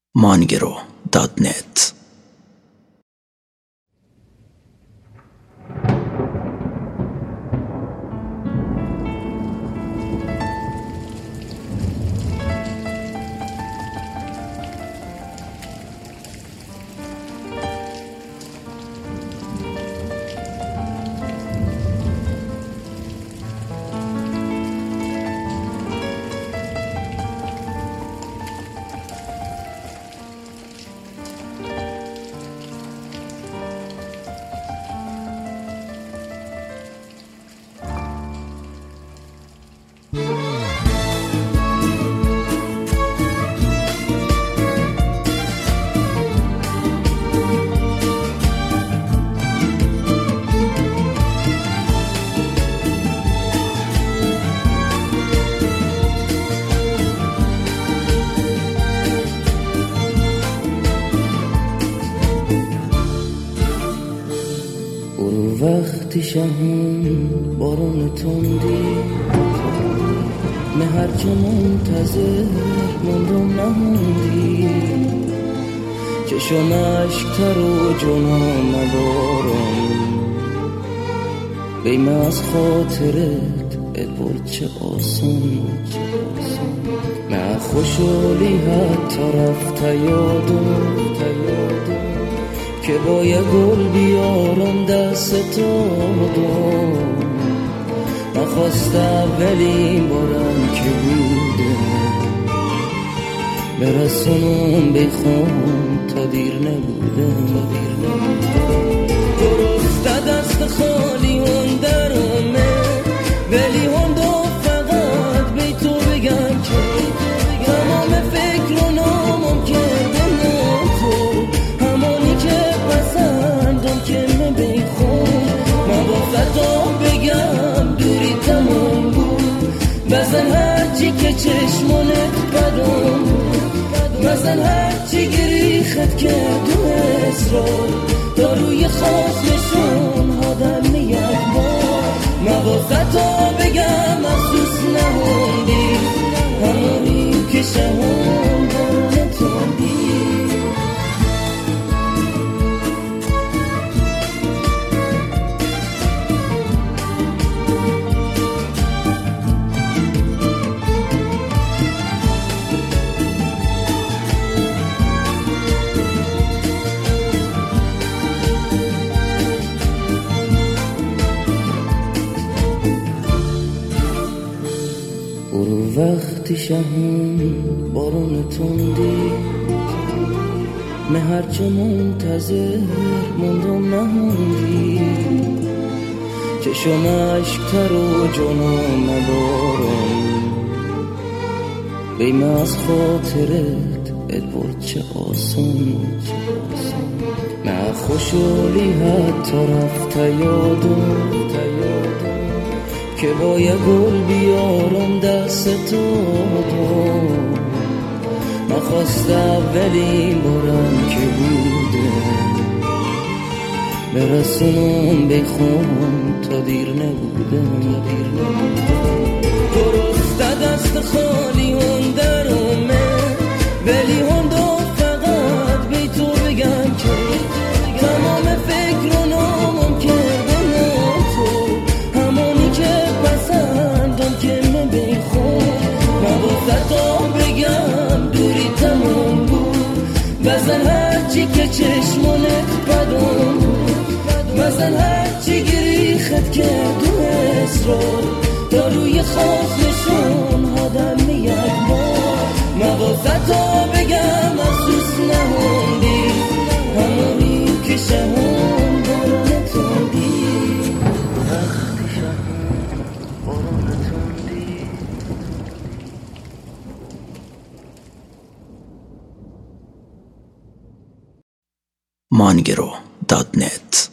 mangero.net. وقتی شهون بارون تندی نه هرچه منتظر موندم نموندی چشم عشق و جنام نبارم بیم از خاطرت ادبر چه آسان نه خوشحالی حتی رفت یادم که با یه گل بیارم دست دادم نخواست اولین بارم که بوده برسونم بخوام تا دیر نبوده درسته دست خالی اون درمه ولی اون دو فقط بی تو بگم که تمام فکر و نامم کردم تو همانی که پسندم که من بخون من با خطا بگم دوری تمام بود بزن هرچی که چشمانت بدم بزن هرچی گریخت که دو اصرار داروی خاص نشون آدم یک بار من با خطا بگم افسوس نموندی همانی که شهون بارون تندی وقتی شهون بارون تندی نه هرچه منتظر موندم نموندی چشم عشق و جنام نبارم بیم از خاطرت ادبر چه آسان نه خوشحالی حتی رفت یادم که با یه گل بیارم دست دادم نخواست اولین بارم که بوده برسونم بخوام تا دیر نبوده درسته دست خالی اون درمه ولی اون دو فقط بی تو بگم که تمام فکر و نامم کردم تو همانی که پسندم که من بخون من با خطا بگم دوری تمام بود بزن هرچی که چشمانت بدم بزن هرچی گریخت که دو اصرار داروی خاص نشون آدم یک بار من با خطا بگم افسوس نموندی همانی که شهون بارون تندی وقتی شهون بارون تندی mangero.net